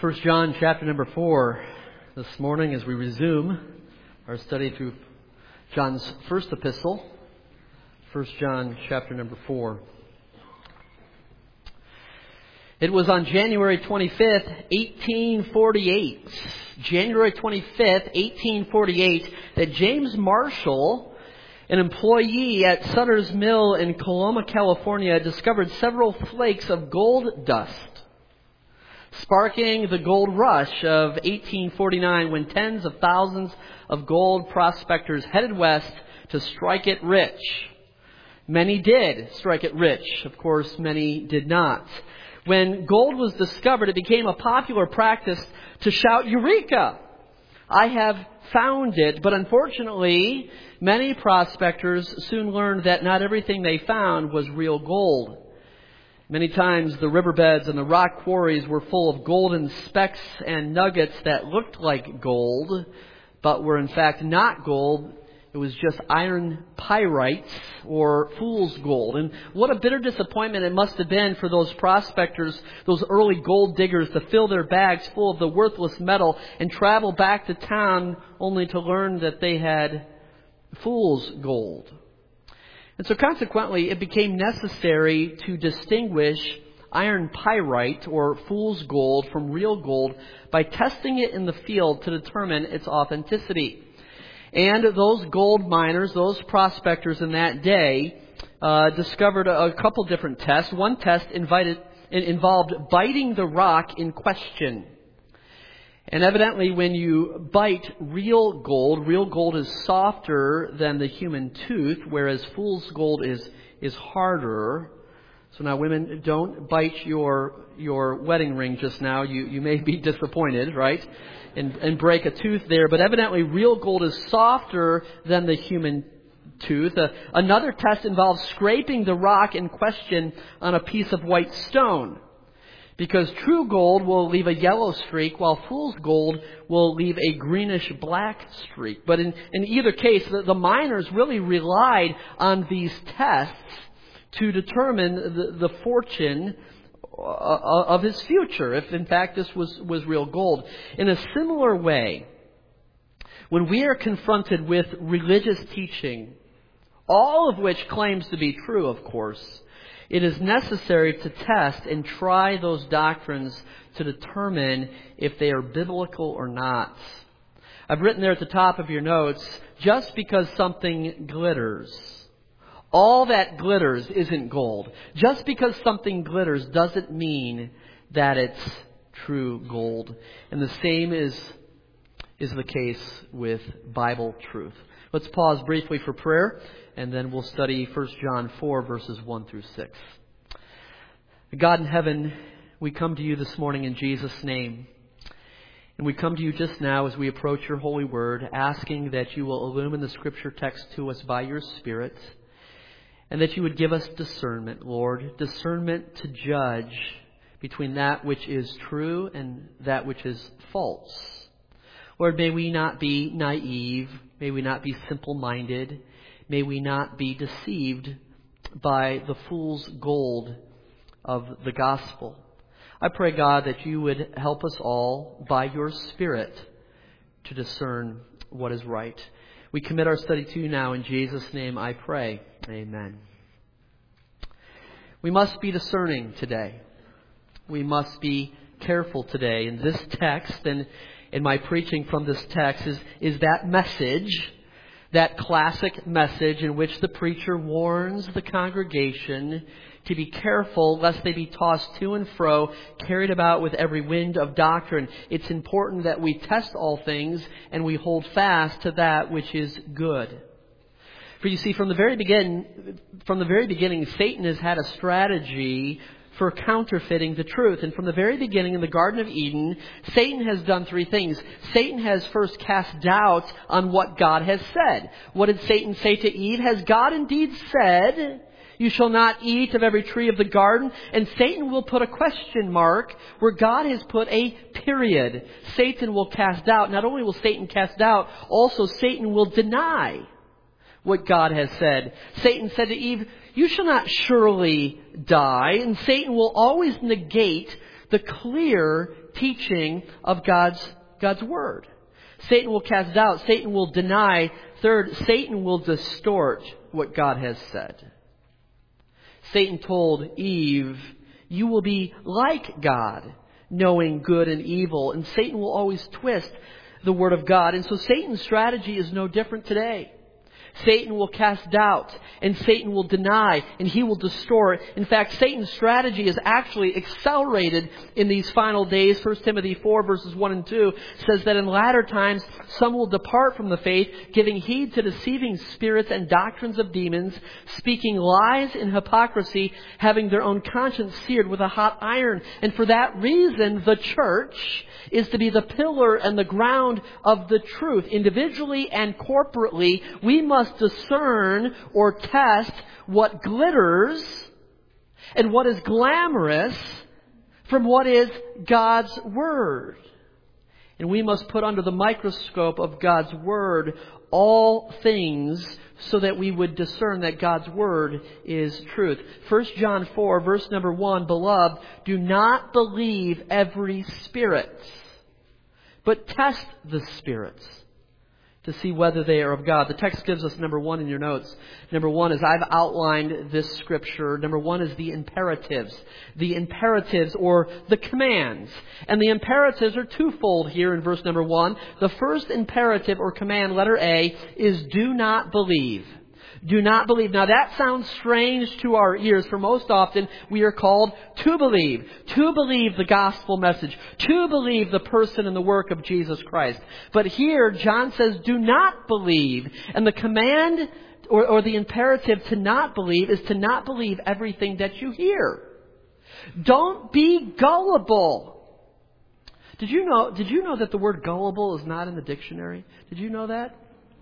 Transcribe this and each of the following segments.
1 John chapter number 4 this morning as we resume our study through John's first epistle. 1 John chapter number 4. It was on January 25th, 1848, January 25th, 1848, that James Marshall, an employee at Sutter's Mill in Coloma, California, discovered several flakes of gold dust, sparking the gold rush of 1849 when tens of thousands of gold prospectors headed west to strike it rich. Many did strike it rich. Of course, many did not. When gold was discovered, it became a popular practice to shout, "Eureka! I have found it." But unfortunately, many prospectors soon learned that not everything they found was real gold. Many times the riverbeds and the rock quarries were full of golden specks and nuggets that looked like gold, but were in fact not gold. It was just iron pyrites or fool's gold. And what a bitter disappointment it must have been for those prospectors, those early gold diggers, to fill their bags full of the worthless metal and travel back to town only to learn that they had fool's gold. And so consequently, it became necessary to distinguish iron pyrite or fool's gold from real gold by testing it in the field to determine its authenticity. And those gold miners, those prospectors in that day, discovered a couple different tests. One test involved biting the rock in question. And evidently when you bite real gold is softer than the human tooth, whereas fool's gold is harder. So now women, don't bite your wedding ring just now. You may be disappointed, right? And break a tooth there. But evidently real gold is softer than the human tooth. Another test involves scraping the rock in question on a piece of white stone. Because true gold will leave a yellow streak, while fool's gold will leave a greenish-black streak. But in either case, the miners really relied on these tests to determine the fortune of his future, if in fact this was real gold. In a similar way, when we are confronted with religious teaching, all of which claims to be true, of course, it is necessary to test and try those doctrines to determine if they are biblical or not. I've written there at the top of your notes, just because something glitters, all that glitters isn't gold. Just because something glitters doesn't mean that it's true gold. And the same is the case with Bible truth. Let's pause briefly for prayer, and then we'll study 1 John 4, verses 1 through 6. God in heaven, we come to you this morning in Jesus' name. And we come to you just now as we approach your holy word, asking that you will illumine the scripture text to us by your Spirit, and that you would give us discernment, Lord, discernment to judge between that which is true and that which is false. Lord, may we not be naive. May we not be simple-minded. May we not be deceived by the fool's gold of the gospel. I pray, God, that you would help us all by your Spirit to discern what is right. We commit our study to you now. In Jesus' name I pray. Amen. We must be discerning today. We must be careful today. In this text, and in my preaching from this text, is that message, that classic message in which the preacher warns the congregation to be careful lest they be tossed to and fro, carried about with every wind of doctrine. It's important that we test all things and we hold fast to that which is good. For you see, from the very beginning, Satan has had a strategy for counterfeiting the truth. And from the very beginning in the Garden of Eden, Satan has done three things. Satan has first cast doubt on what God has said. What did Satan say to Eve? Has God indeed said, "You shall not eat of every tree of the garden"? And Satan will put a question mark where God has put a period. Satan will cast doubt. Not only will Satan cast doubt, also Satan will deny what God has said. Satan said to Eve, "You shall not surely die." And Satan will always negate the clear teaching of God's Word. Satan will cast doubt. Satan will deny. Third, Satan will distort what God has said. Satan told Eve, "You will be like God, knowing good and evil." And Satan will always twist the Word of God. And so Satan's strategy is no different today. Satan will cast doubt, and Satan will deny, and he will distort. In fact, Satan's strategy is actually accelerated in these final days. 1 Timothy 4 verses 1 and 2 says that in latter times some will depart from the faith, giving heed to deceiving spirits and doctrines of demons, speaking lies in hypocrisy, having their own conscience seared with a hot iron. And for that reason, the church is to be the pillar and the ground of the truth. Individually and corporately, we must discern or test what glitters and what is glamorous from what is God's Word. And we must put under the microscope of God's Word all things so that we would discern that God's Word is truth. 1 John 4 verse number 1, "Beloved, do not believe every spirit, but test the spirits to see whether they are of God." The text gives us number 1 in your notes. Number 1 is, I've outlined this scripture. Number 1 is the imperatives. The imperatives or the commands. And the imperatives are twofold here in verse number 1. The first imperative or command, letter A, is do not believe. Do not believe. Now that sounds strange to our ears, for most often we are called to believe the gospel message, to believe the person and the work of Jesus Christ. But here John says do not believe. And the command or the imperative to not believe is to not believe everything that you hear. Don't be gullible. Did you know that the word gullible is not in the dictionary? Did you know that?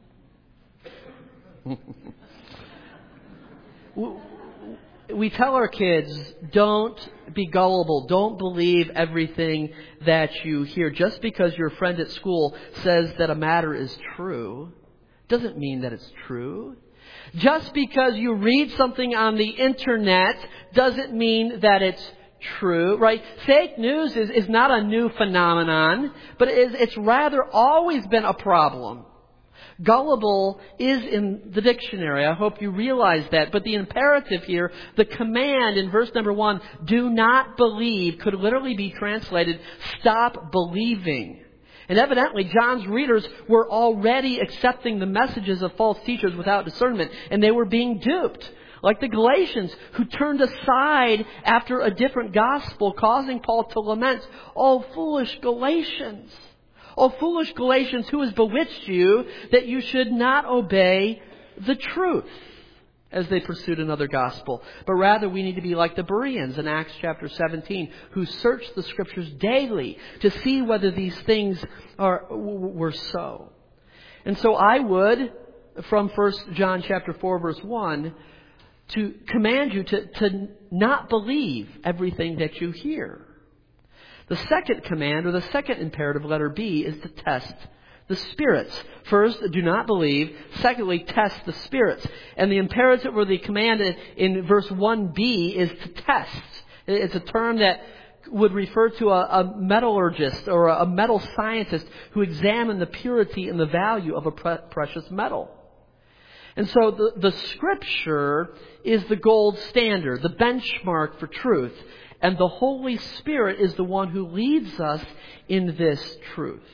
We tell our kids, don't be gullible. Don't believe everything that you hear. Just because your friend at school says that a matter is true, doesn't mean that it's true. Just because you read something on the internet doesn't mean that it's true, right? Fake news is not a new phenomenon, but it's rather always been a problem. Gullible is in the dictionary. I hope you realize that. But the imperative here, the command in verse number 1, do not believe, could literally be translated, stop believing. And evidently, John's readers were already accepting the messages of false teachers without discernment, and they were being duped. Like the Galatians, who turned aside after a different gospel, causing Paul to lament, "Oh, foolish Galatians! Oh, foolish Galatians, who has bewitched you that you should not obey the truth?" As they pursued another gospel. But rather we need to be like the Bereans in Acts chapter 17, who searched the Scriptures daily to see whether these things were so. And so I would, from 1 John chapter 4 verse 1, to command you to not believe everything that you hear. The second command, or the second imperative, letter B, is to test the spirits. First, do not believe. Secondly, test the spirits. And the imperative or the command in verse 1b is to test. It's a term that would refer to a metallurgist or a metal scientist who examined the purity and the value of a precious metal. And so the Scripture is the gold standard, the benchmark for truth. And the Holy Spirit is the one who leads us in this truth.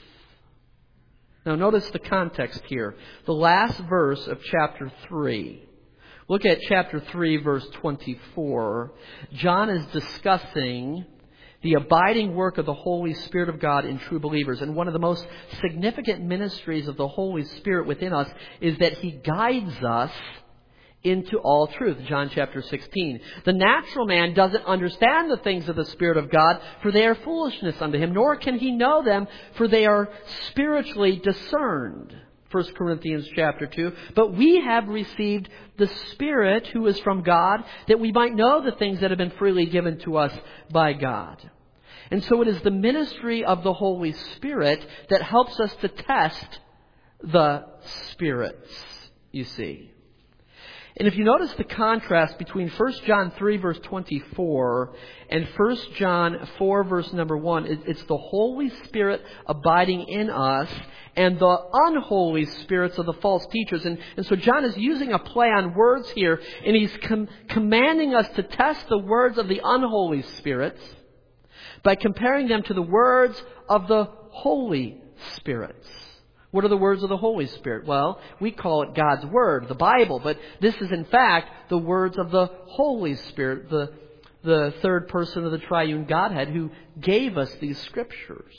Now notice the context here. The last verse of chapter 3. Look at chapter 3 verse 24. John is discussing the abiding work of the Holy Spirit of God in true believers. And one of the most significant ministries of the Holy Spirit within us is that He guides us into all truth. John chapter 16. The natural man doesn't understand the things of the Spirit of God, for they are foolishness unto him, nor can he know them, for they are spiritually discerned. 1 Corinthians chapter 2. But we have received the Spirit who is from God, that we might know the things that have been freely given to us by God. And so it is the ministry of the Holy Spirit that helps us to test the spirits, you see. And if you notice the contrast between 1 John 3 verse 24 and 1 John 4 verse number 1, it's the Holy Spirit abiding in us and the unholy spirits of the false teachers. And so John is using a play on words here, and he's commanding us to test the words of the unholy spirits by comparing them to the words of the Holy Spirits. What are the words of the Holy Spirit? Well, we call it God's Word, the Bible, but this is in fact the words of the Holy Spirit, the third person of the triune Godhead who gave us these Scriptures.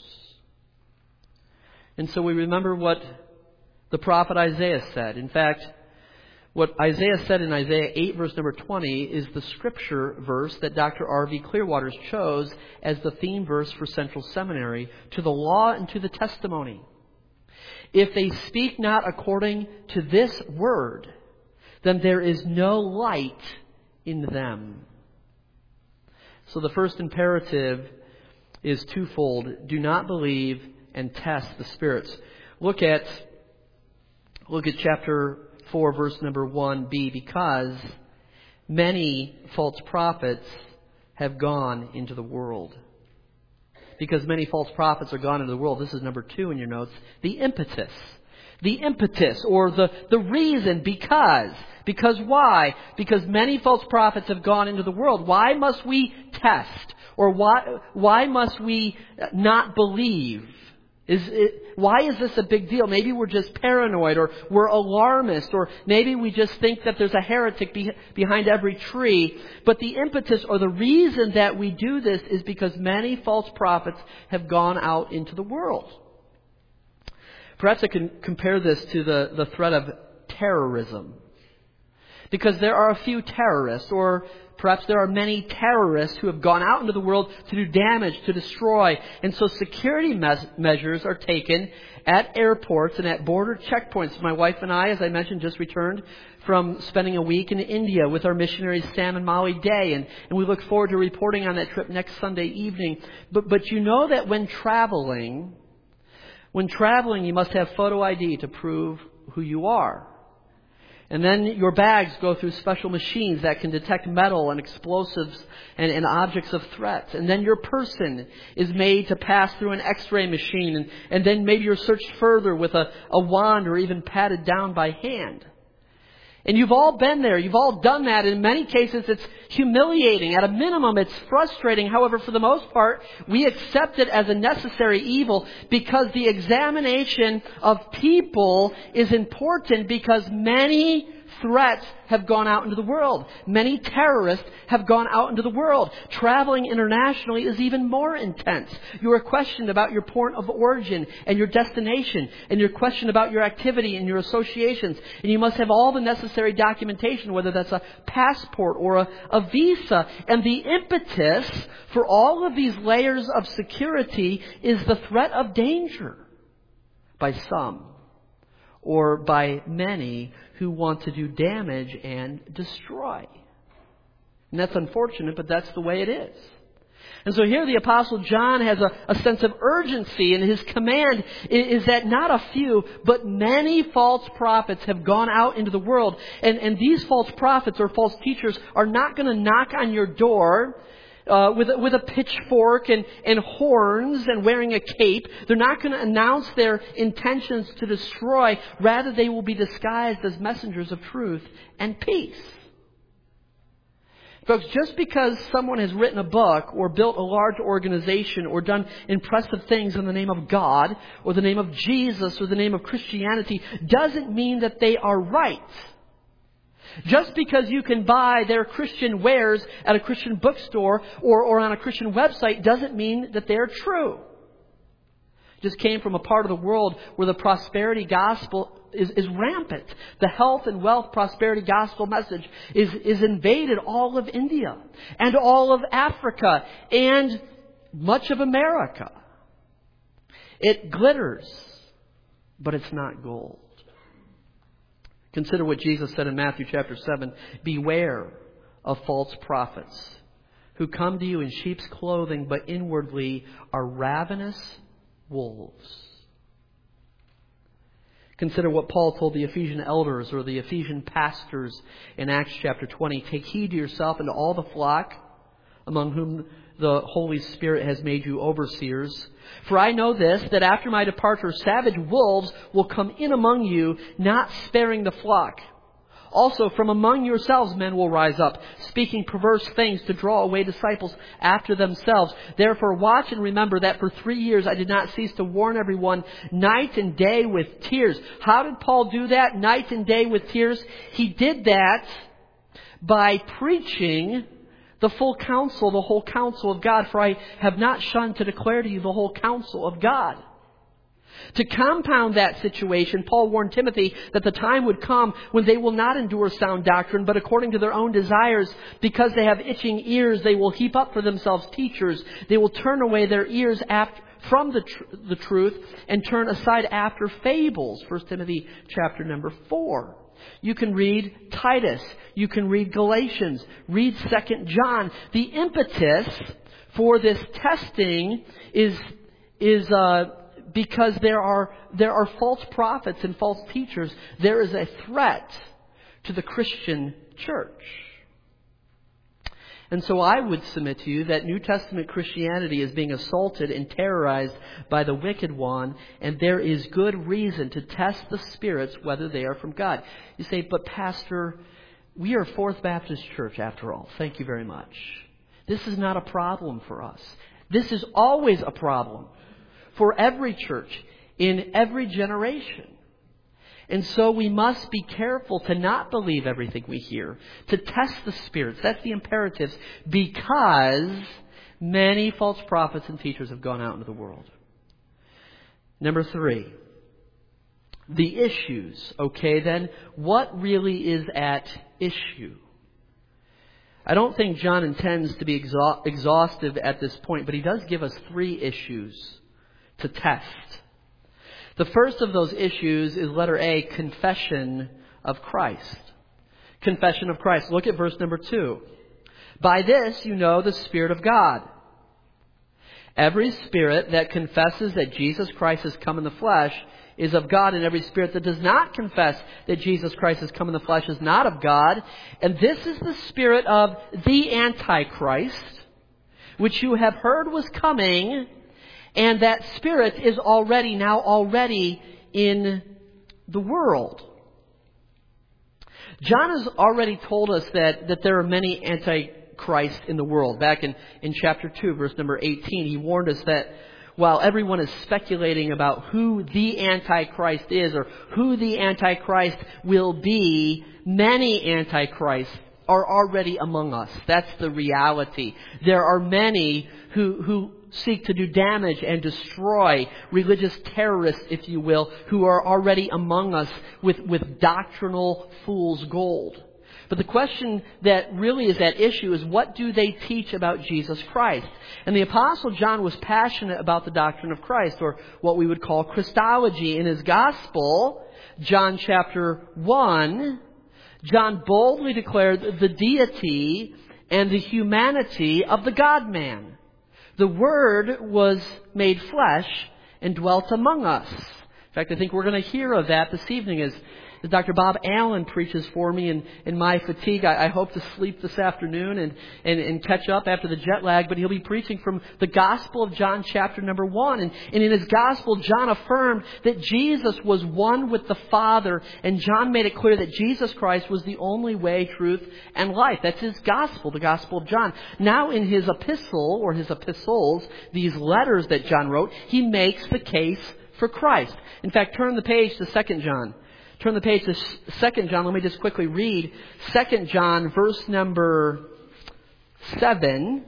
And so we remember what the prophet Isaiah said. In fact, what Isaiah said in Isaiah 8 verse number 20 is the Scripture verse that Dr. R.V. Clearwaters chose as the theme verse for Central Seminary, to the law and to the testimony. If they speak not according to this word, then there is no light in them. So the first imperative is twofold. Do not believe and test the spirits. Look at chapter 4, verse number 1b. Because many false prophets have gone into the world. Because many false prophets are gone into the world. This is number 2 in your notes. The impetus. The impetus, or the reason, because. Because why? Because many false prophets have gone into the world. Why must we test? Or why must we not believe? Why is this a big deal? Maybe we're just paranoid, or we're alarmist, or maybe we just think that there's a heretic behind every tree. But the impetus or the reason that we do this is because many false prophets have gone out into the world. Perhaps I can compare this to the threat of terrorism. Because there are a few terrorists, or perhaps there are many terrorists who have gone out into the world to do damage, to destroy. And so security measures are taken at airports and at border checkpoints. My wife and I, as I mentioned, just returned from spending a week in India with our missionaries Sam and Molly Day. And we look forward to reporting on that trip next Sunday evening. But you know that when traveling, you must have photo ID to prove who you are. And then your bags go through special machines that can detect metal and explosives and objects of threat. And then your person is made to pass through an x-ray machine. And then maybe you're searched further with a wand, or even patted down by hand. And you've all been there. You've all done that. In many cases, it's humiliating. At a minimum, it's frustrating. However, for the most part, we accept it as a necessary evil because the examination of people is important, because many threats have gone out into the world. Many terrorists have gone out into the world. Traveling internationally is even more intense. You are questioned about your point of origin and your destination, and you're questioned about your activity and your associations. And you must have all the necessary documentation, whether that's a passport or a visa. And the impetus for all of these layers of security is the threat of danger by some, or by many who want to do damage and destroy. And that's unfortunate, but that's the way it is. And so here the Apostle John has a sense of urgency, and his command is that not a few, but many false prophets have gone out into the world. And these false prophets or false teachers are not going to knock on your door with a pitchfork and horns and wearing a cape. They're not going to announce their intentions to destroy. Rather, they will be disguised as messengers of truth and peace. Folks, just because someone has written a book or built a large organization or done impressive things in the name of God or the name of Jesus or the name of Christianity doesn't mean that they are right. Just because you can buy their Christian wares at a Christian bookstore or on a Christian website doesn't mean that they're true. Just came from a part of the world where the prosperity gospel is rampant. The health and wealth prosperity gospel message is invaded all of India and all of Africa and much of America. It glitters, but it's not gold. Consider what Jesus said in Matthew chapter 7. Beware of false prophets who come to you in sheep's clothing, but inwardly are ravenous wolves. Consider what Paul told the Ephesian elders or the Ephesian pastors in Acts chapter 20. Take heed to yourself and to all the flock among whom the Holy Spirit has made you overseers. For I know this, that after my departure, savage wolves will come in among you, not sparing the flock. Also, from among yourselves men will rise up, speaking perverse things to draw away disciples after themselves. Therefore, watch and remember that for 3 years I did not cease to warn everyone night and day with tears. How did Paul do that? Night and day with tears? He did that by preaching the full counsel, the whole counsel of God. For I have not shunned to declare to you the whole counsel of God. To compound that situation, Paul warned Timothy that the time would come when they will not endure sound doctrine, but according to their own desires, because they have itching ears, they will heap up for themselves teachers. They will turn away their ears from the truth and turn aside after fables. 1 Timothy chapter number 4. You can read Titus. You can read Galatians. Read 2 John. The impetus for this testing is because there are false prophets and false teachers. There is a threat to the Christian church. And so I would submit to you that New Testament Christianity is being assaulted and terrorized by the wicked one, and there is good reason to test the spirits whether they are from God. You say, but Pastor, we are Fourth Baptist Church after all. Thank you very much. This is not a problem for us. This is always a problem for every church in every generation. And so we must be careful to not believe everything we hear, to test the spirits. That's the imperatives, because many false prophets and teachers have gone out into the world. Number 3, the issues. Okay, then, what really is at issue? I don't think John intends to be exhaustive at this point, but he does give us 3 issues to test. The first of those issues is letter A, confession of Christ. Confession of Christ. Look at verse number 2. By this you know the Spirit of God. Every spirit that confesses that Jesus Christ has come in the flesh is of God, and every spirit that does not confess that Jesus Christ has come in the flesh is not of God. And this is the spirit of the Antichrist, which you have heard was coming, and that spirit is already in the world. John has already told us that there are many antichrists in the world. Back in chapter 2, verse number 18, he warned us that while everyone is speculating about who the Antichrist is or who the Antichrist will be, many antichrists are already among us. That's the reality. There are many who seek to do damage and destroy, religious terrorists, if you will, who are already among us with doctrinal fool's gold. But the question that really is at issue is, what do they teach about Jesus Christ? And the Apostle John was passionate about the doctrine of Christ, or what we would call Christology. In his Gospel, John chapter 1, John boldly declared the deity and the humanity of the God-man. The Word was made flesh and dwelt among us. In fact, I think we're going to hear of that this evening as Dr. Bob Allen preaches for me in my fatigue. I hope to sleep this afternoon and catch up after the jet lag, but he'll be preaching from the Gospel of John chapter number 1. And in his Gospel, John affirmed that Jesus was one with the Father, and John made it clear that Jesus Christ was the only way, truth, and life. That's his Gospel, the Gospel of John. Now in his epistle, or his epistles, these letters that John wrote, he makes the case for Christ. In fact, turn the page to 2 John. Turn the page to 2 John. Let me just quickly read 2 John, verse number 7.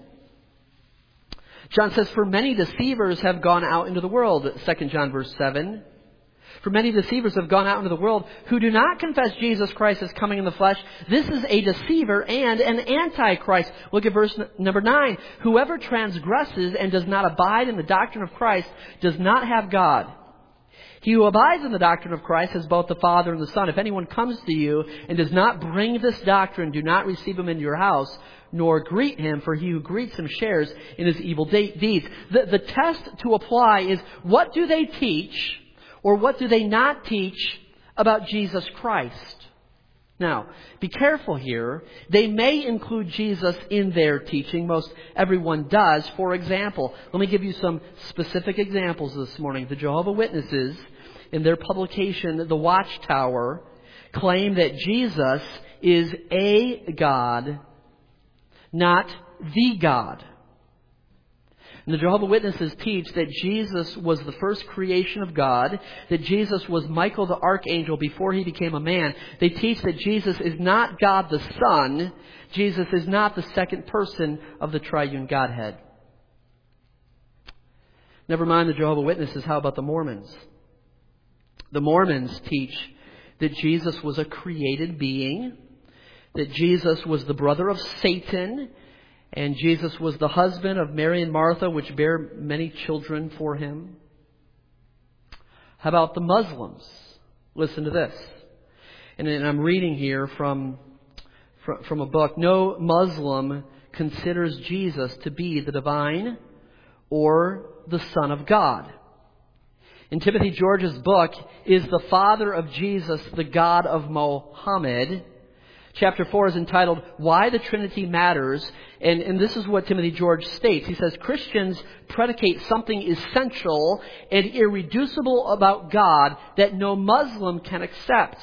John says, for many deceivers have gone out into the world. 2 John, verse 7. For many deceivers have gone out into the world who do not confess Jesus Christ as coming in the flesh. This is a deceiver and an antichrist. Look at verse number 9. Whoever transgresses and does not abide in the doctrine of Christ does not have God. He who abides in the doctrine of Christ has both the Father and the Son. If anyone comes to you and does not bring this doctrine, do not receive him into your house, nor greet him, for he who greets him shares in his evil deeds. The test to apply is, what do they teach, or what do they not teach about Jesus Christ. Now, be careful here. They may include Jesus in their teaching. Most everyone does. For example, let me give you some specific examples this morning. The Jehovah's Witnesses, in their publication, The Watchtower, claim that Jesus is a God, not the God. And the Jehovah's Witnesses teach that Jesus was the first creation of God, that Jesus was Michael the archangel before he became a man. They teach that Jesus is not God the Son. Jesus is not the second person of the triune Godhead. Never mind the Jehovah's Witnesses, how about the Mormons? The Mormons teach that Jesus was a created being, that Jesus was the brother of Satan, and Jesus was the husband of Mary and Martha, which bare many children for him. How about the Muslims? Listen to this. And I'm reading here from a book. No Muslim considers Jesus to be the divine or the Son of God. In Timothy George's book, Is the Father of Jesus the God of Mohammed? Chapter 4 is entitled, Why the Trinity Matters. And this is what Timothy George states. He says, Christians predicate something essential and irreducible about God that no Muslim can accept.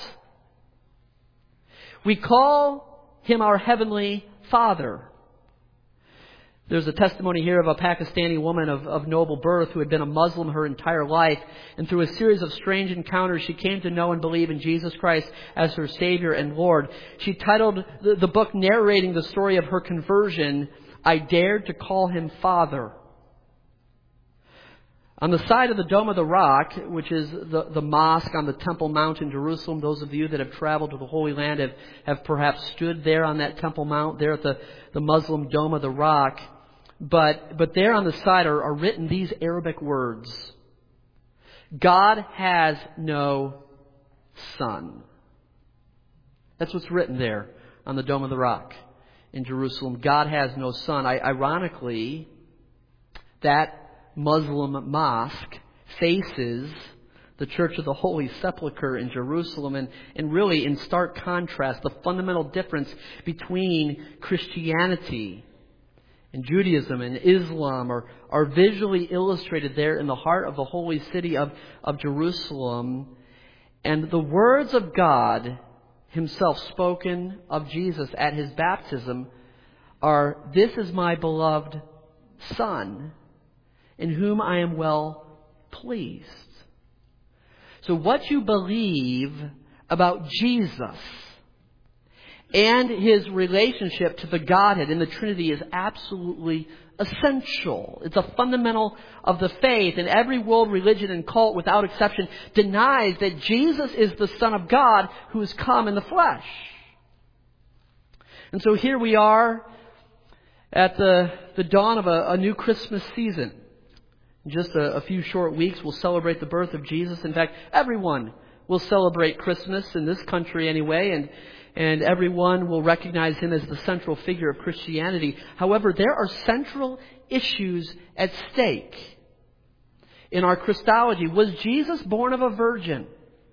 We call Him our Heavenly Father. There's a testimony here of a Pakistani woman of noble birth who had been a Muslim her entire life. And through a series of strange encounters, she came to know and believe in Jesus Christ as her Savior and Lord. She titled the book narrating the story of her conversion, I Dared to Call Him Father. On the side of the Dome of the Rock, which is the mosque on the Temple Mount in Jerusalem, those of you that have traveled to the Holy Land have perhaps stood there on that Temple Mount, there at the Muslim Dome of the Rock. But there on the side are written these Arabic words. God has no son. That's what's written there on the Dome of the Rock in Jerusalem. God has no son. Ironically, that Muslim mosque faces the Church of the Holy Sepulchre in Jerusalem. And really, in stark contrast, the fundamental difference between Christianity and Judaism and Islam are visually illustrated there in the heart of the holy city of Jerusalem. And the words of God Himself spoken of Jesus at His baptism are, This is my beloved Son, in whom I am well pleased. So what you believe about Jesus and His relationship to the Godhead in the Trinity is absolutely essential. It's a fundamental of the faith. And every world religion and cult, without exception, denies that Jesus is the Son of God who has come in the flesh. And so here we are at the dawn of a new Christmas season. In just a few short weeks, we'll celebrate the birth of Jesus. In fact, everyone will celebrate Christmas in this country anyway, and everyone will recognize Him as the central figure of Christianity. However, there are central issues at stake in our Christology. Was Jesus born of a virgin?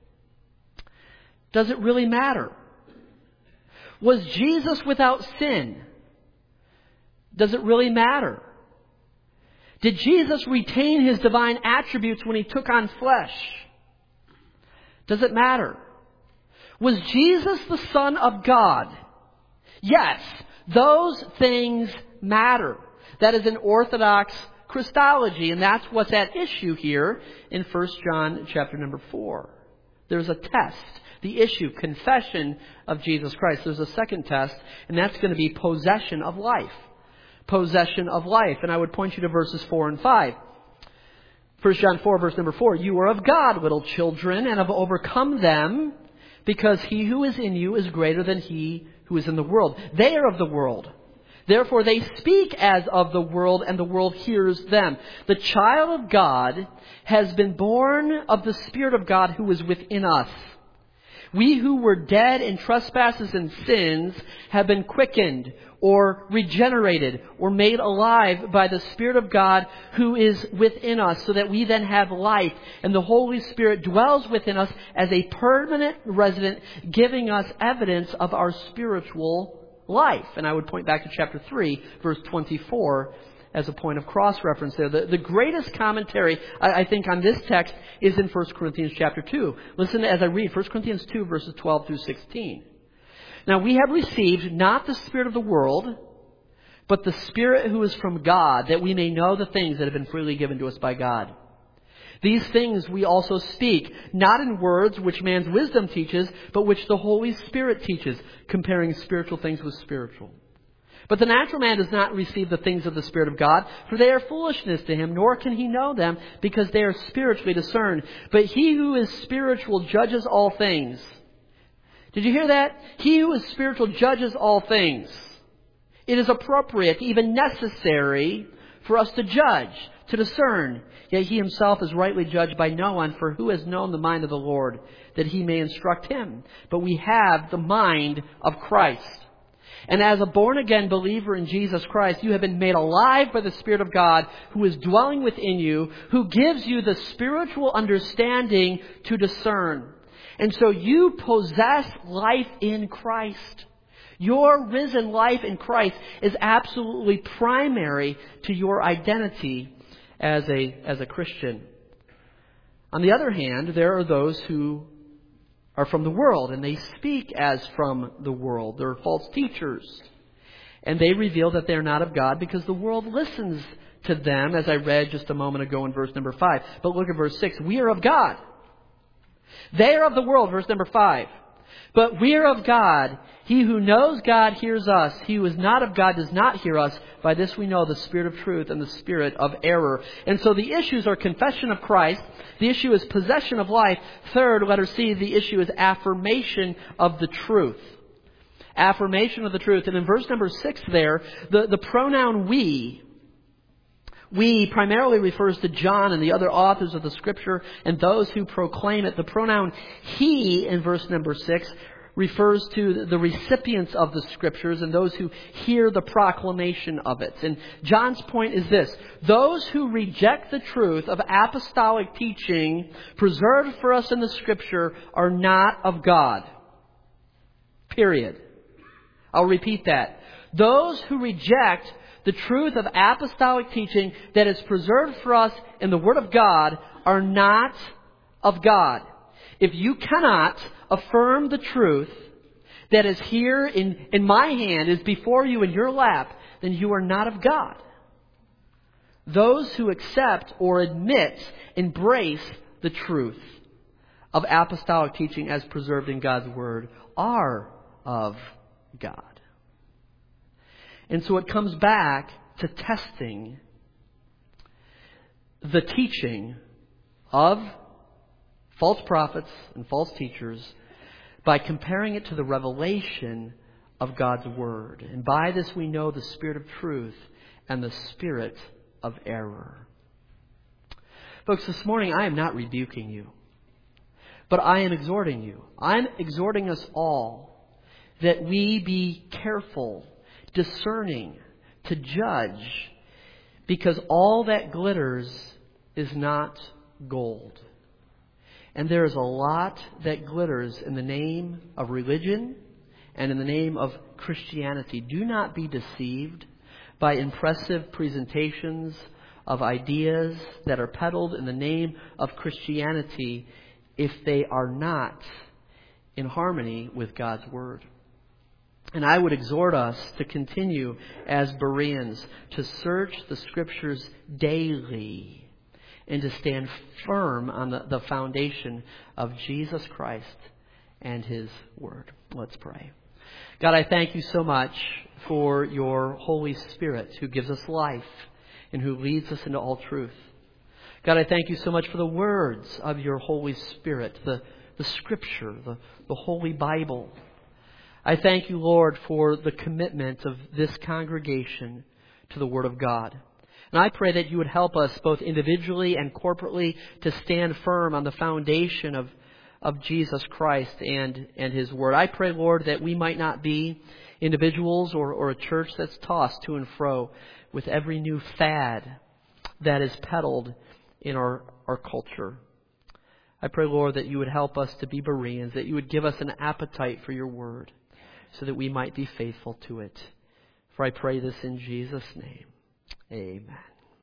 Does it really matter? Was Jesus without sin? Does it really matter? Did Jesus retain His divine attributes when He took on flesh? Does it matter? Was Jesus the Son of God? Yes, those things matter. That is an Orthodox Christology, and that's what's at issue here in 1 John chapter number 4. There's a test. The issue, confession of Jesus Christ. There's a second test, and that's going to be possession of life. Possession of life. And I would point you to verses 4 and 5. 1 John 4, verse number 4. You are of God, little children, and have overcome them, because He who is in you is greater than he who is in the world. They are of the world. Therefore they speak as of the world, and the world hears them. The child of God has been born of the Spirit of God who is within us. We who were dead in trespasses and sins have been quickened or regenerated or made alive by the Spirit of God who is within us, so that we then have life. And the Holy Spirit dwells within us as a permanent resident, giving us evidence of our spiritual life. And I would point back to chapter 3, verse 24, as a point of cross-reference there. The greatest commentary, I think, on this text is in 1 Corinthians chapter 2. Listen as I read 1 Corinthians 2, verses 12 through 16. Now we have received not the spirit of the world, but the Spirit who is from God, that we may know the things that have been freely given to us by God. These things we also speak, not in words which man's wisdom teaches, but which the Holy Spirit teaches, comparing spiritual things with spiritual. But the natural man does not receive the things of the Spirit of God, for they are foolishness to him, nor can he know them, because they are spiritually discerned. But he who is spiritual judges all things. Did you hear that? He who is spiritual judges all things. It is appropriate, even necessary, for us to judge, to discern. Yet he himself is rightly judged by no one, for who has known the mind of the Lord, that he may instruct him? But we have the mind of Christ. And as a born-again believer in Jesus Christ, you have been made alive by the Spirit of God who is dwelling within you, who gives you the spiritual understanding to discern. And so you possess life in Christ. Your risen life in Christ is absolutely primary to your identity as a Christian. On the other hand, there are those who are from the world, and they speak as from the world. They're false teachers. And they reveal that they're not of God because the world listens to them, as I read just a moment ago in verse number 5. But look at verse 6. We are of God. They are of the world, verse number 5. But we are of God. He who knows God hears us. He who is not of God does not hear us. By this we know the spirit of truth and the spirit of error. And so the issues are confession of Christ. The issue is possession of life. Third, letter C, the issue is affirmation of the truth. Affirmation of the truth. And in verse number 6 there, the pronoun we primarily refers to John and the other authors of the Scripture and those who proclaim it. The pronoun he in verse number 6 refers to the recipients of the Scriptures and those who hear the proclamation of it. And John's point is this: those who reject the truth of apostolic teaching preserved for us in the Scripture are not of God. Period. I'll repeat that. Those who reject the truth of apostolic teaching that is preserved for us in the Word of God are not of God. If you cannot affirm the truth that is here in my hand, is before you in your lap, then you are not of God. Those who accept or admit, embrace the truth of apostolic teaching as preserved in God's Word are of God. And so it comes back to testing the teaching of false prophets and false teachers by comparing it to the revelation of God's Word. And by this we know the spirit of truth and the spirit of error. Folks, this morning I am not rebuking you, but I am exhorting you. I'm exhorting us all that we be careful, discerning, to judge, because all that glitters is not gold. And there is a lot that glitters in the name of religion and in the name of Christianity. Do not be deceived by impressive presentations of ideas that are peddled in the name of Christianity if they are not in harmony with God's Word. And I would exhort us to continue as Bereans to search the Scriptures daily and to stand firm on the foundation of Jesus Christ and His Word. Let's pray. God, I thank you so much for your Holy Spirit who gives us life and who leads us into all truth. God, I thank you so much for the words of your Holy Spirit, the Scripture, the Holy Bible. I thank you, Lord, for the commitment of this congregation to the Word of God. And I pray that you would help us both individually and corporately to stand firm on the foundation of Jesus Christ and His Word. I pray, Lord, that we might not be individuals or a church that's tossed to and fro with every new fad that is peddled in our culture. I pray, Lord, that you would help us to be Bereans, that you would give us an appetite for your Word so that we might be faithful to it. For I pray this in Jesus' name. Amen.